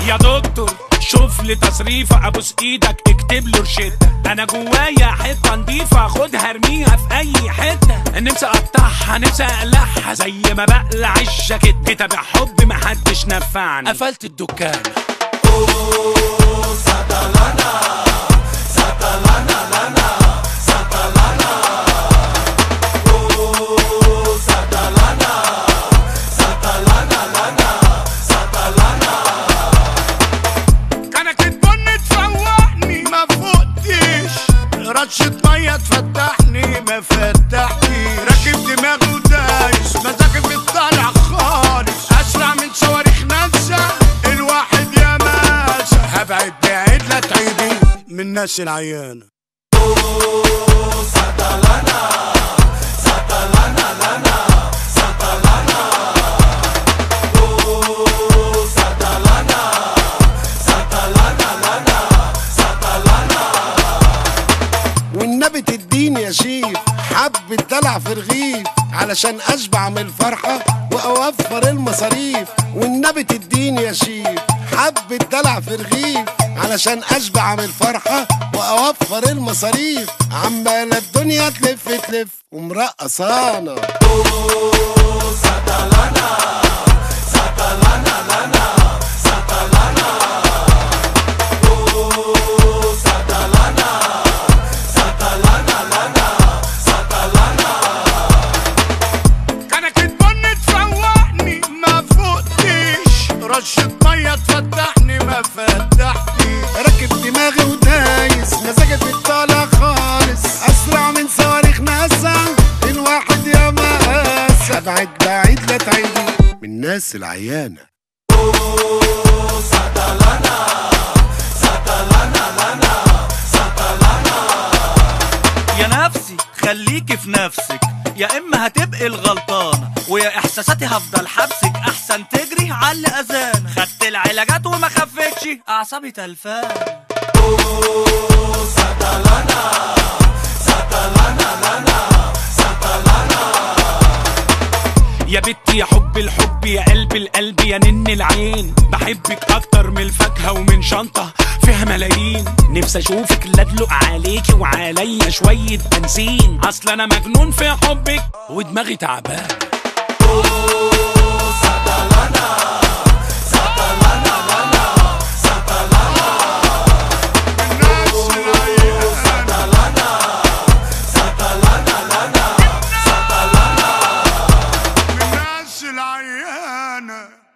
يا دكتور شوف لي تصريفة، ابوس ايدك اكتب له روشتة. انا جوايا حتة نضيفة خدها ارميها في اي حتة. نفسي اقطعها نفسي اقلعها زي ما بقلع الجاكيت. كتاب حب محدش نفعني قفلت الدكان. سطلنا سطلنا لنا سطلنا سطلنا سطلنا لنا سطلنا. كانك البن تفوقني ما فوقتش، رشة مية تفتحني ما فتحتش. راكب دماغي ودايس مزاجي في الطالع خالص، اسرع من صواريخ ناسا الواحد يا ماسة. هبعد بعيد لا تعيدي من الناس العيانة. سطلنا سطلنا لنا سطلنا سطلنا سطلنا لنا سطلنا. والنبي تديني يا شيف حبة دلع في رغيف علشان اشبع من الفرحة واوفر المصاريف. والنبي تديني يا شيف حبة دلع في رغيف علشان اشبع من الفرحة واوفر المصاريف. عمالة الدنيا تلف تلف ومرقصانا. سطلنا سطلنا لنا سطلنا سطلنا سطلنا لنا سطلنا. كانك البن تفوقني ما فوقتش، رشة مية تفتحني ما فتحتش. راكب دماغي ودايس مزاجي في الطالع خالص، اسرع من صواريخ ناسا الواحد يا مقاسة. ابعد بعيد لا تعيدي من الناس العيانة. سطلنا سطلنا لنا سطلنا. يا نفسي خليكي في نفسك، يا اما هتبقي الغلطانه، ويا احساساتي هفضل حبسك. احسن تجري على اذان، خدت العلاجات وما خفتش اعصابي تلفان. سطلنا سطلنا لنا سطلنا. يا بنتي يا حب الحب يا قلب القلب يا نن العين. بحبك اكتر من الفاكهة ومن شنطة فيها ملايين. نفسي اشوفك لا ادلق عليكي وعليا شوية بنزين. اصل انا مجنون في حبك ودماغي تعبان. سطلنا سطلنا لنا سطلنا سطلنا سطلنا لنا سطلنا. من الناس العيانة.